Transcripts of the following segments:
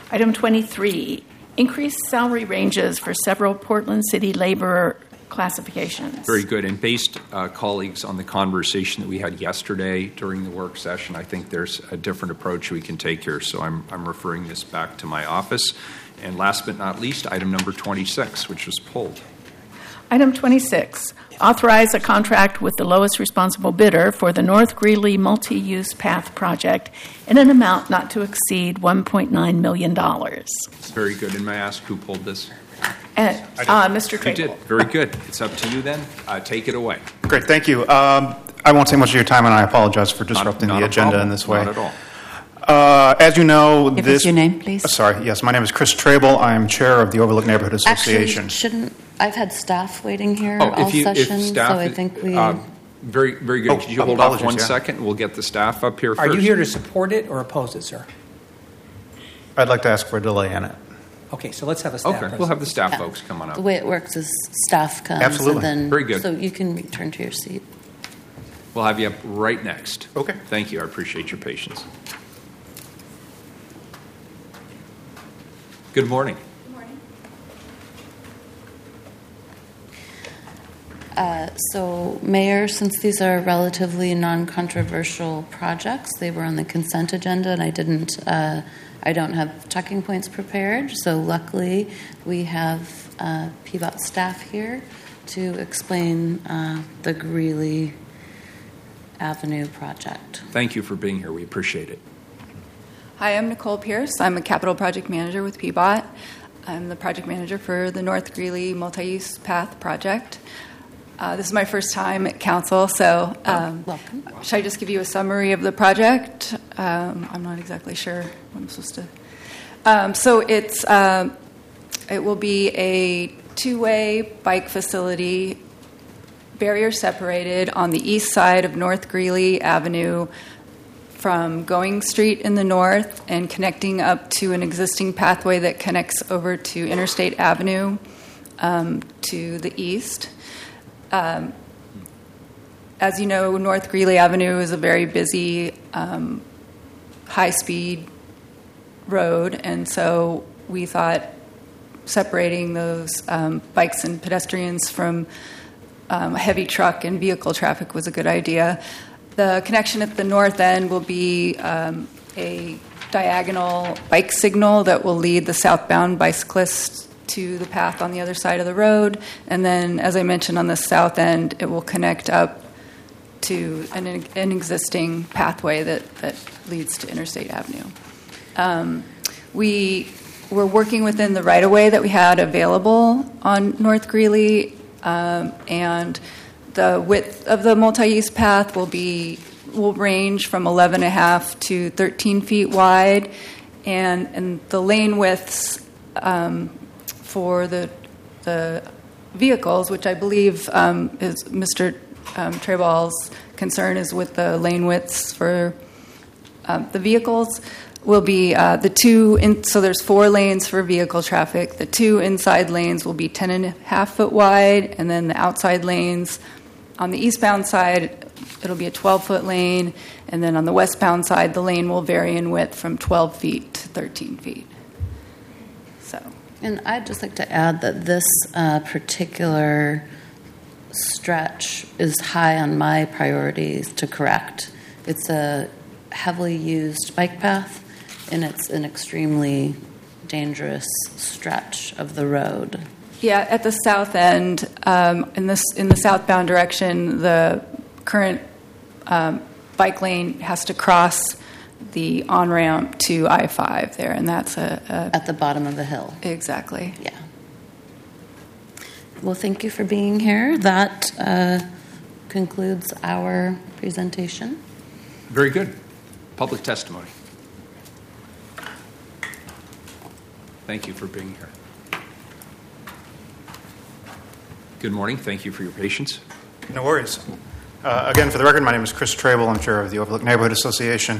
Item 23, increased salary ranges for several Portland City laborer classifications. Very good. And based, colleagues, on the conversation that we had yesterday during the work session, I think there's a different approach we can take here. So I'm referring this back to my office. And last but not least, item number 26, which was pulled. Item 26, authorize a contract with the lowest responsible bidder for the North Greeley Multi-Use Path Project in an amount not to exceed $1.9 million. Very good. And may I ask who pulled this? Mr. Trable. You did. Very good. It's up to you then. Take it away. Great. Thank you. I won't take much of your time, and I apologize for disrupting the agenda in this way. Not at all. As you know, Give us your name, please. Sorry. Yes, my name is Chris Trable. I am chair of the Overlook Neighborhood Association. Actually, I've had staff waiting here all session, so I think we... very, very good. Could you hold off one second? We'll get the staff up here first. Are you here to support it or oppose it, sir? I'd like to ask for a delay in it. Okay, so let's have a staff present. We'll have the staff folks come on up. The way it works is staff comes. Absolutely. And then, very good. So you can return to your seat. We'll have you up right next. Okay. Thank you. I appreciate your patience. Good morning. Good morning. So, Mayor, since these are relatively non-controversial projects, they were on the consent agenda, and I don't have talking points prepared. So, luckily, we have PBOT staff here to explain the Greeley Avenue project. Thank you for being here. We appreciate it. Hi, I'm Nicole Pierce. I'm a capital project manager with PBOT. I'm the project manager for the North Greeley Multi-Use Path project. This is my first time at council, so welcome. Should I just give you a summary of the project? I'm not exactly sure what I'm supposed to. So it will be a two-way bike facility, barrier separated on the east side of North Greeley Avenue from Going Street in the north and connecting up to an existing pathway that connects over to Interstate Avenue to the east. As you know, North Greeley Avenue is a very busy, high-speed road, and so we thought separating those bikes and pedestrians from heavy truck and vehicle traffic was a good idea. The connection at the north end will be a diagonal bike signal that will lead the southbound bicyclists to the path on the other side of the road. And then, as I mentioned, on the south end, it will connect up to an existing pathway that leads to Interstate Avenue. We were working within the right-of-way that we had available on North Greeley, and the width of the multi-use path will range from 11.5 to 13 feet wide, and the lane widths for the vehicles, which I believe is Mr. Treball's concern, is with the lane widths for the vehicles, will be so there's 4 lanes for vehicle traffic. The 2 inside lanes will be 10.5 foot wide, and then the outside lanes on the eastbound side, it'll be a 12-foot lane, and then on the westbound side, the lane will vary in width from 12 feet to 13 feet. And I'd just like to add that this particular stretch is high on my priorities to correct. It's a heavily used bike path, and it's an extremely dangerous stretch of the road. Yeah, at the south end, in the southbound direction, the current bike lane has to cross the on-ramp to I-5 there, and that's at the bottom of the hill. Exactly. Yeah. Well, thank you for being here. That concludes our presentation. Very good. Public testimony. Thank you for being here. Good morning. Thank you for your patience. No worries. Again, for the record, my name is Chris Trable. I'm chair of the Overlook Neighborhood Association.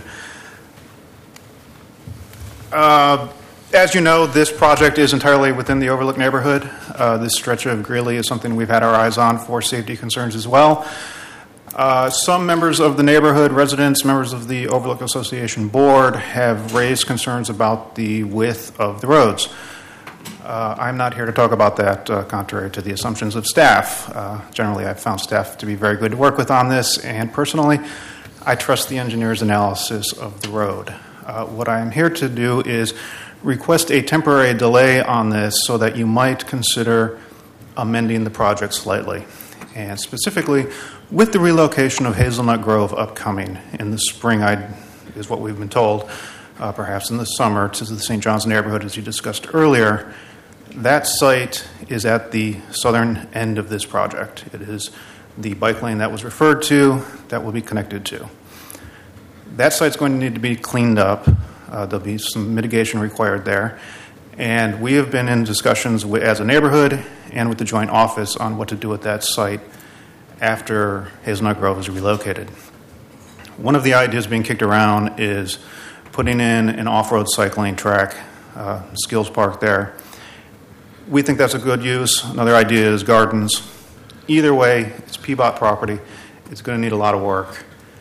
As you know, this project is entirely within the Overlook neighborhood. This stretch of Greeley is something we've had our eyes on for safety concerns as well. Some members of the neighborhood, residents, members of the Overlook Association Board have raised concerns about the width of the roads. I'm not here to talk about that, contrary to the assumptions of staff. Generally, I've found staff to be very good to work with on this, and personally, I trust the engineer's analysis of the road. What I am here to do is request a temporary delay on this so that you might consider amending the project slightly. And specifically, with the relocation of Hazelnut Grove upcoming in the spring, is what we've been told, perhaps in the summer, to the St. John's neighborhood, as you discussed earlier, that site is at the southern end of this project. It is the bike lane that was referred to that will be connected to. That site's going to need to be cleaned up. There'll be some mitigation required there. And we have been in discussions as a neighborhood and with the joint office on what to do with that site after Hazelnut Grove is relocated. One of the ideas being kicked around is putting in an off-road cycling track, skills park there. We think that's a good use. Another idea is gardens. Either way, it's PBOT property. It's going to need a lot of work.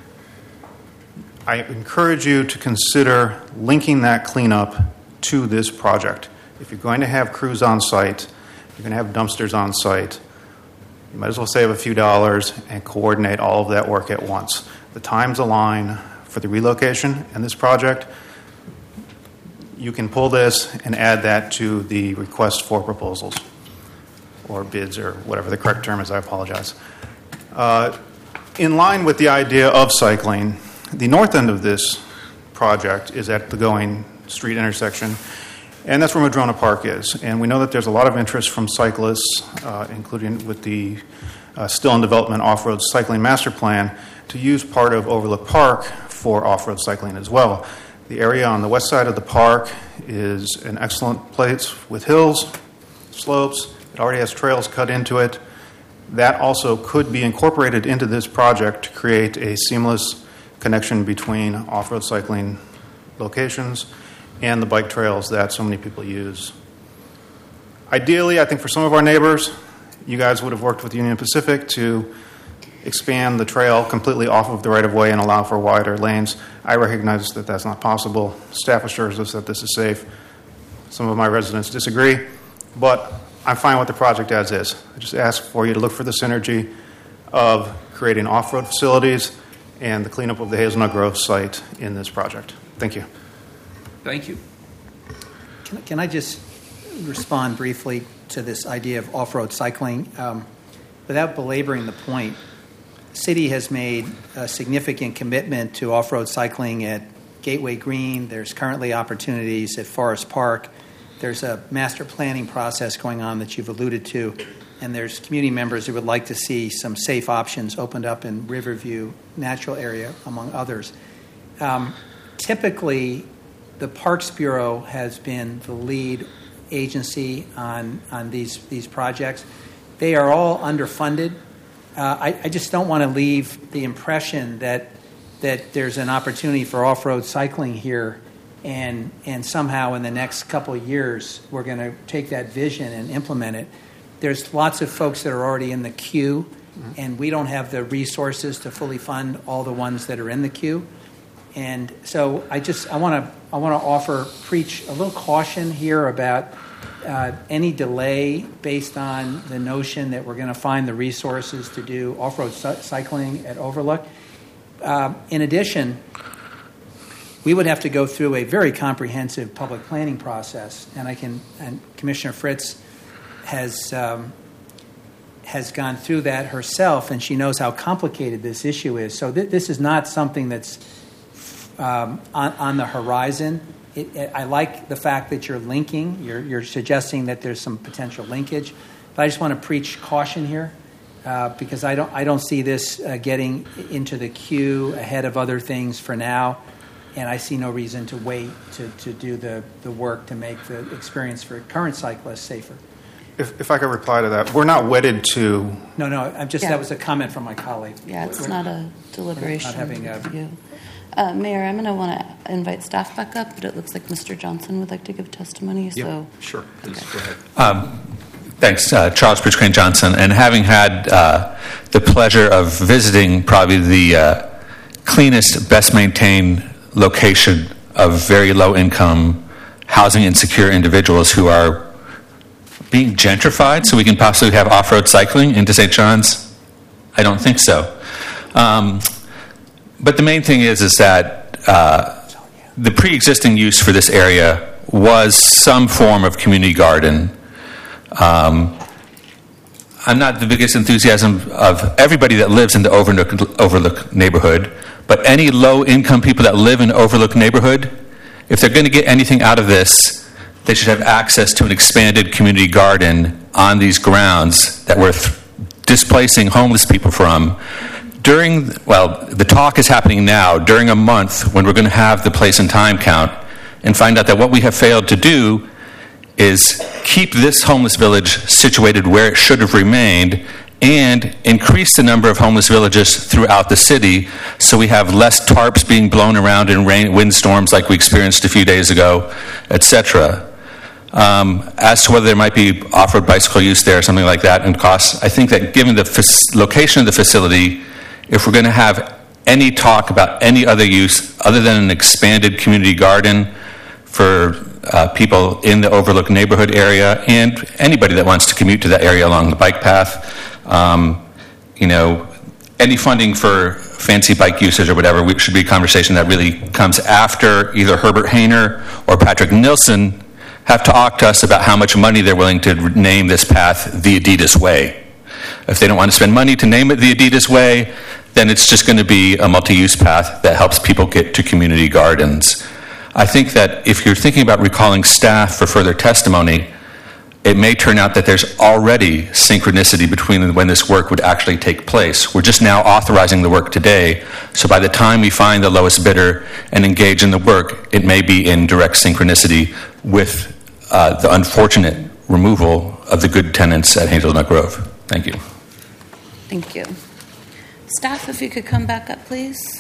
I encourage you to consider linking that cleanup to this project. If you're going to have crews on site, you're going to have dumpsters on site, you might as well save a few dollars and coordinate all of that work at once. The times align for the relocation and this project. You can pull this and add that to the request for proposals or bids or whatever the correct term is. I apologize. In line with the idea of cycling, the north end of this project is at the Going Street intersection, and that's where Madrona Park is. And we know that there's a lot of interest from cyclists, including with the still in development off-road cycling master plan, to use part of Overlook Park for off-road cycling as well. The area on the west side of the park is an excellent place with hills, slopes. It already has trails cut into it. That also could be incorporated into this project to create a seamless connection between off-road cycling locations and the bike trails that so many people use. Ideally, I think for some of our neighbors, you guys would have worked with Union Pacific to expand the trail completely off of the right-of-way and allow for wider lanes. I recognize that that's not possible. Staff assures us that this is safe. Some of my residents disagree, but I'm fine with the project as is. I just ask for you to look for the synergy of creating off-road facilities and the cleanup of the Hazelnut Grove site in this project. Thank you. Thank you. Can I just respond briefly to this idea of off-road cycling? Without belaboring the point, the city has made a significant commitment to off-road cycling at Gateway Green. There's currently opportunities at Forest Park. There's a master planning process going on that you've alluded to, and there's community members who would like to see some safe options opened up in Riverview Natural Area, among others. Typically, the Parks Bureau has been the lead agency on these projects. They are all underfunded. I just don't want to leave the impression that there's an opportunity for off-road cycling here, and somehow in the next couple of years we're going to take that vision and implement it. There's lots of folks that are already in the queue, and we don't have the resources to fully fund all the ones that are in the queue. And so I want to preach a little caution here about any delay based on the notion that we're going to find the resources to do off-road cycling at Overlook. In addition, we would have to go through a very comprehensive public planning process, and Commissioner Fritz has gone through that herself, and she knows how complicated this issue is. So this is not something that's on the horizon. I like the fact that you're linking. You're suggesting that there's some potential linkage, but I just want to preach caution here because I don't see this getting into the queue ahead of other things for now, and I see no reason to wait to do the work to make the experience for current cyclists safer. If I could reply to that, we're not wedded to... No, that was a comment from my colleague. Yeah, it's not a deliberation. Not having a... review. Mayor, I'm going to want to invite staff back up, but it looks like Mr. Johnson would like to give testimony. So Sure. Please go ahead. Thanks. Charles Bridge Crane Johnson. And having had the pleasure of visiting probably the cleanest, best maintained location of very low income, housing insecure individuals who are being gentrified so we can possibly have off-road cycling into St. John's, I don't think so. But the main thing is that the pre-existing use for this area was some form of community garden. I'm not the biggest enthusiasm of everybody that lives in the Overlook neighborhood, but any low-income people that live in Overlook neighborhood, if they're going to get anything out of this, they should have access to an expanded community garden on these grounds that we're displacing homeless people from. The talk is happening now, during a month when we're going to have the place and time count, and find out that what we have failed to do is keep this homeless village situated where it should have remained and increase the number of homeless villages throughout the city so we have less tarps being blown around in windstorms like we experienced a few days ago, etc. As to whether there might be off-road bicycle use there or something like that and costs, I think that given the location of the facility, if we're going to have any talk about any other use other than an expanded community garden for people in the Overlook neighborhood area and anybody that wants to commute to that area along the bike path, any funding for fancy bike usage or whatever should be a conversation that really comes after either Herbert Hainer or Patrick Nilsson have talked to us about how much money they're willing to name this path the Adidas Way. If they don't want to spend money to name it the Adidas Way, then it's just going to be a multi-use path that helps people get to community gardens. I think that if you're thinking about recalling staff for further testimony, it may turn out that there's already synchronicity between when this work would actually take place. We're just now authorizing the work today, so by the time we find the lowest bidder and engage in the work, it may be in direct synchronicity with the unfortunate removal of the good tenants at Hazelnut Grove. Thank you. Thank you. Staff, if you could come back up, please.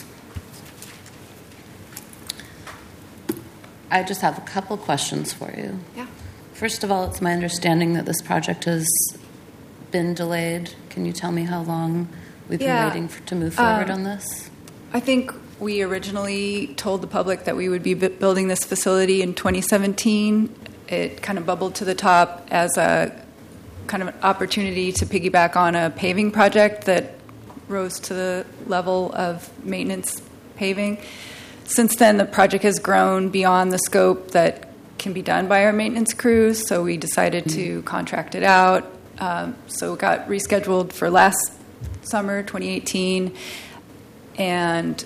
I just have a couple questions for you. Yeah. First of all, it's my understanding that this project has been delayed. Can you tell me how long we've been waiting to move forward on this? I think we originally told the public that we would be building this facility in 2017. It kind of bubbled to the top as a kind of an opportunity to piggyback on a paving project that rose to the level of maintenance paving. Since then, the project has grown beyond the scope that can be done by our maintenance crews, so we decided to contract it out. So it got rescheduled for last summer, 2018, and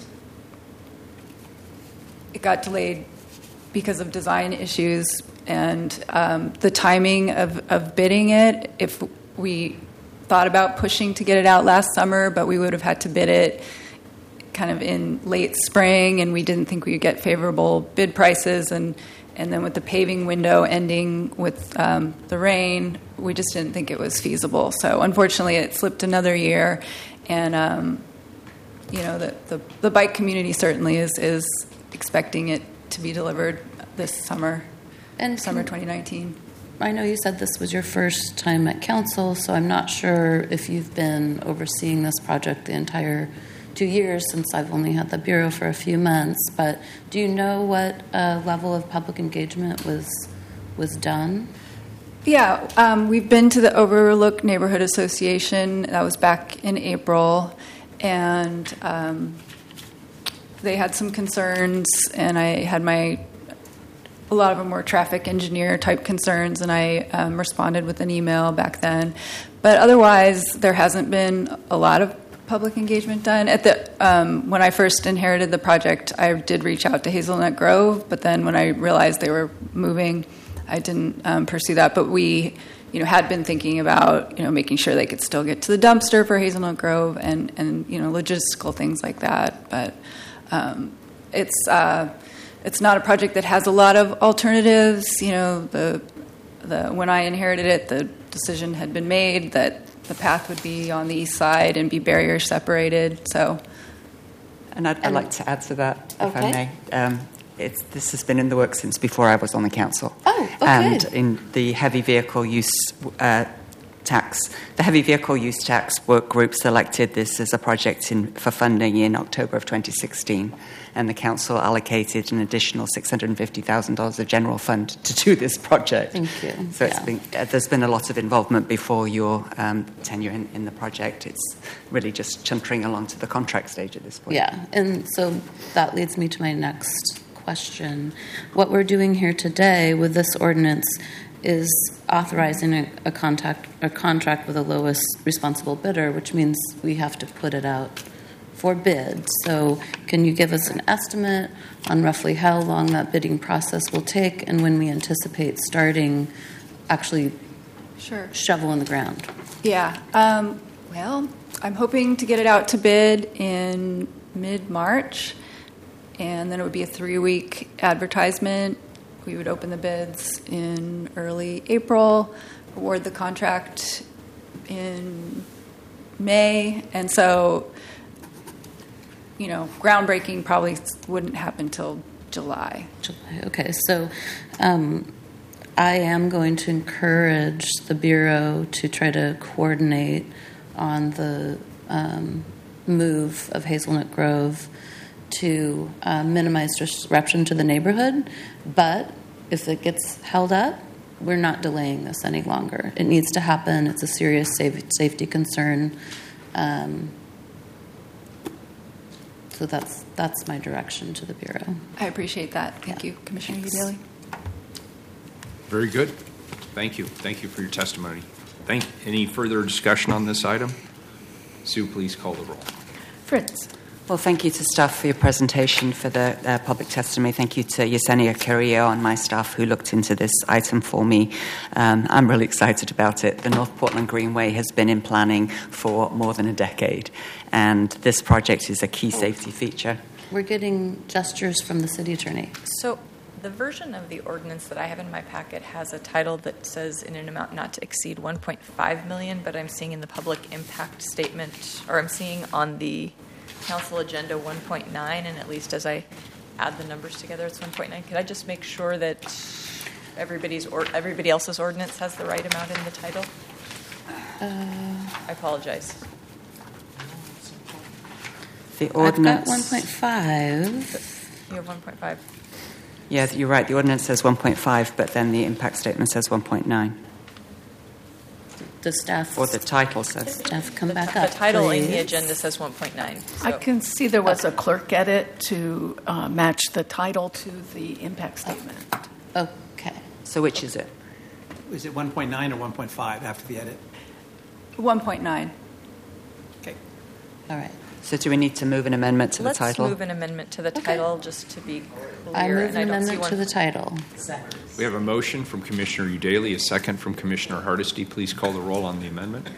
it got delayed because of design issues and the timing of bidding it. If we thought about pushing to get it out last summer, but we would have had to bid it kind of in late spring, and we didn't think we would get favorable bid prices, and then with the paving window ending with the rain, we just didn't think it was feasible. So unfortunately, it slipped another year, and the bike community certainly is expecting it to be delivered this summer, and summer 2019. I know you said this was your first time at council, so I'm not sure if you've been overseeing this project the entire 2 years, since I've only had the Bureau for a few months, but do you know what level of public engagement was done? Yeah, we've been to the Overlook Neighborhood Association. That was back in April, and they had some concerns, and I had a lot of them were traffic engineer type concerns, and I responded with an email back then. But otherwise, there hasn't been a lot of public engagement done. At the when I first inherited the project, I did reach out to Hazelnut Grove, but then when I realized they were moving, I didn't pursue that. But we, had been thinking about, making sure they could still get to the dumpster for Hazelnut Grove and logistical things like that. But it's not a project that has a lot of alternatives. When I inherited it, the decision had been made that the path would be on the east side and be barrier separated. So, and I'd like to add to that, if okay. I may. This has been in the works since before I was on the council. Oh, okay. And in the heavy vehicle use tax, the heavy vehicle use tax work group selected this as a project for funding in October of 2016, and the council allocated an additional $650,000 of general fund to do this project. Thank you. So there's been a lot of involvement before your tenure in the project. It's really just chuntering along to the contract stage at this point. Yeah, and so that leads me to my next question. What we're doing here today with this ordinance is authorizing a contract with the lowest responsible bidder, which means we have to put it out for bid. So can you give us an estimate on roughly how long that bidding process will take and when we anticipate starting actually shovel in the ground? Yeah. Well, I'm hoping to get it out to bid in mid-March, and then it would be a 3-week advertisement. We would open the bids in early April, award the contract in May, and so, groundbreaking probably wouldn't happen till July. Okay, so I am going to encourage the Bureau to try to coordinate on the move of Hazelnut Grove to minimize disruption to the neighborhood, but if it gets held up, we're not delaying this any longer. It needs to happen. It's a serious safety concern. So that's my direction to the Bureau. I appreciate that. Thank you, Commissioner Udaley. Very good. Thank you. Thank you for your testimony. Any further discussion on this item? Sue, please call the roll. Fritz. Well, thank you to staff for your presentation, for the public testimony. Thank you to Yesenia Carrillo and my staff who looked into this item for me. I'm really excited about it. The North Portland Greenway has been in planning for more than a decade, and this project is a key safety feature. We're getting gestures from the city attorney. So the version of the ordinance that I have in my packet has a title that says in an amount not to exceed $1.5 million, but I'm seeing in the public impact statement, or I'm seeing on the council agenda 1.9, and at least as I add the numbers together, it's 1.9. Could I just make sure that everybody else's ordinance has the right amount in the title? I apologize. The ordinance. I've got 1.5. You have 1.5. Yeah, you're right. The ordinance says 1.5, but then the impact statement says 1.9. The staff. Or the title says. Staff, come back up. The title please. in the agenda says 1.9. So. I can see there was a clerk edit to match the title to the impact statement. Okay. So which is it? Is it 1.9 or 1.5 after the edit? 1.9. Okay. All right. So do we need to move an amendment to the title? Let's move an amendment to the title just to be clear. I move an and I don't see amendment to the title. We have a motion from Commissioner Udaley, a second from Commissioner Hardesty. Please call the roll on the amendment.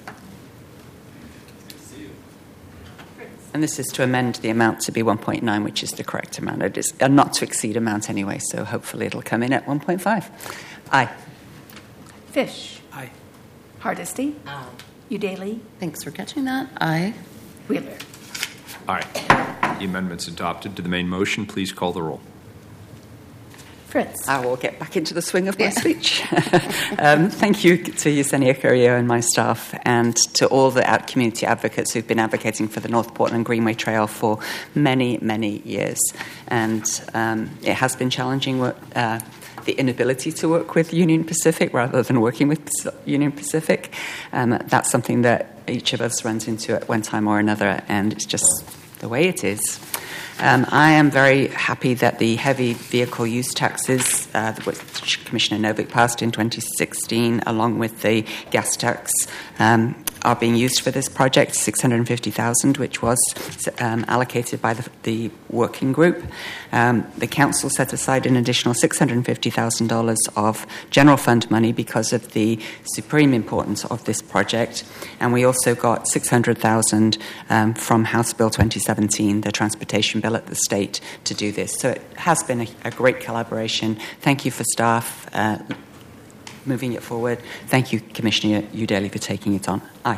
And this is to amend the amount to be 1.9, which is the correct amount. It is a not to exceed amount anyway, so hopefully it'll come in at 1.5. Aye. Fish. Aye. Hardesty. Aye. Udaley. Thanks for catching that. Aye. Wheeler. Aye. The amendment's adopted. To the main motion, please call the roll. Fritz. I will get back into the swing of my speech. Thank you to Yesenia Carrillo and my staff, and to all the community advocates who've been advocating for the North Portland Greenway Trail for many, many years. And it has been challenging, the inability to work with Union Pacific rather than working with Union Pacific. That's something that each of us runs into at one time or another, and it's just the way it is. I am very happy that the heavy vehicle use taxes, which Commissioner Novick passed in 2016, along with the gas tax, are being used for this project, $650,000, which was allocated by the working group. The council set aside an additional $650,000 of general fund money because of the supreme importance of this project, and we also got $600,000 from House Bill 2017, the transportation bill at the state, to do this. So it has been a great collaboration. Thank you for staff moving it forward. Thank you, Commissioner Udaley, for taking it on. Aye.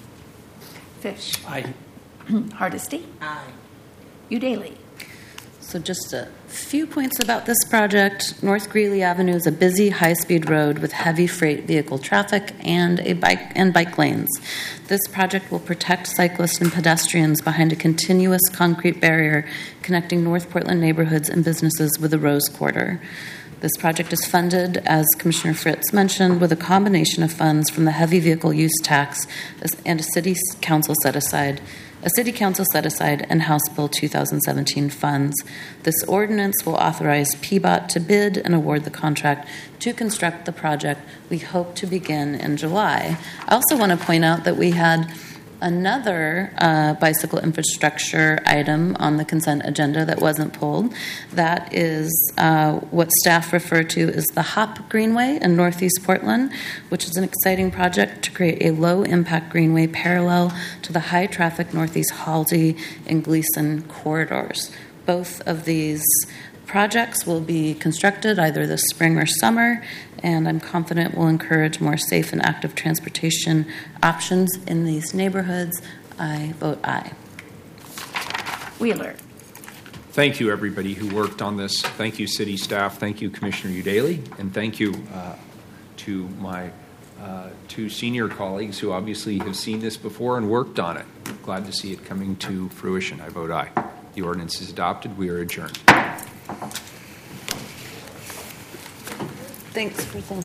Fish. Aye. Hardesty. Aye. Udaley. So just a few points about this project. North Greeley Avenue is a busy, high-speed road with heavy freight vehicle traffic and bike lanes. This project will protect cyclists and pedestrians behind a continuous concrete barrier connecting North Portland neighborhoods and businesses with the Rose Quarter. This project is funded, as Commissioner Fritz mentioned, with a combination of funds from the heavy vehicle use tax and a city council set aside and House Bill 2017 funds. This ordinance will authorize PBOT to bid and award the contract to construct the project. We hope to begin in July. I also want to point out that we had another bicycle infrastructure item on the consent agenda that wasn't pulled. That is what staff refer to as the HOP Greenway in Northeast Portland, which is an exciting project to create a low-impact greenway parallel to the high-traffic Northeast Halsey and Gleason corridors. Both of these projects will be constructed either this spring or summer, and I'm confident will encourage more safe and active transportation options in these neighborhoods. I vote aye. Wheeler. Thank you, everybody who worked on this. Thank you, city staff. Thank you, Commissioner Udaley. And thank you to my two senior colleagues who obviously have seen this before and worked on it. Glad to see it coming to fruition. I vote aye. The ordinance is adopted. We are adjourned. Thanks for